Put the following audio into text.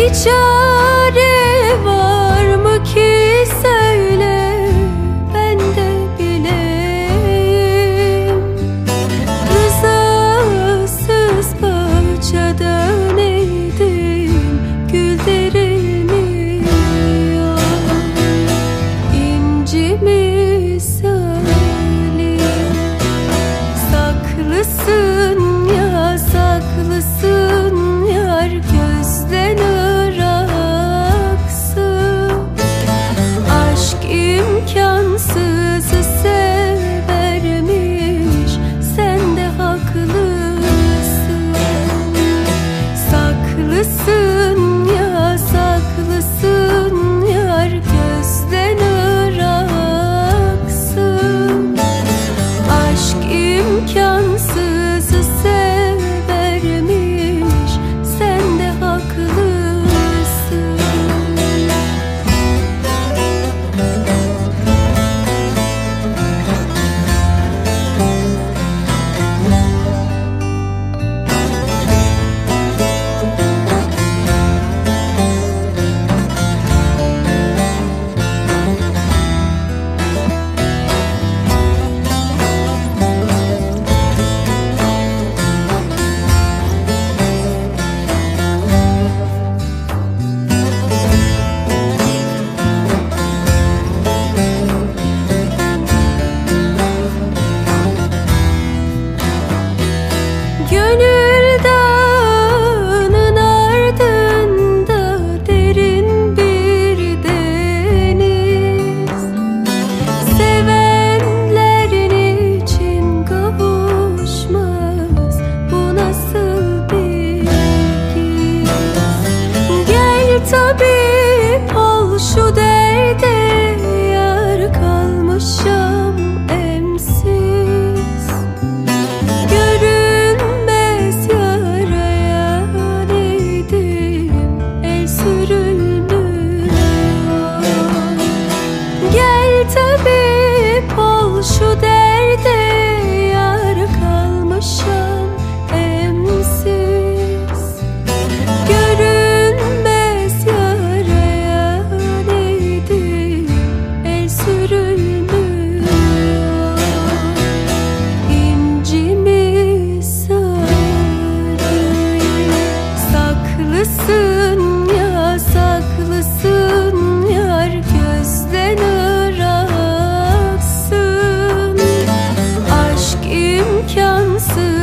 çare var mı ki söyle, ben de bileyim. Rızasız bahçeden eğdim, gül derini yok. İnci misali saklısın ya, saklısın yar, gözden ıraksın. Aşk imkansızı severmiş, sen de haklısın. Saklısın ya, saklısın yar, gözden ıraksın. Aşk imkansızı severmiş, sen de haklısın. Gönül dağının ardında derin bir deniz. Sevenlerin için kavuşmaz, bu nasıl bir giz? Gel tabip ol şu derde, yar kalmışam emsiz. Görünmez yaraya neydim, el sürülmüyor. Gel tabip ol şu derde, yar kalmışam emsiz. Görünmez yaraya neydim, el sürülmüyor. İnci misali saklısın ya, saklısın yar, gözden ıraksın. Aşk imkansız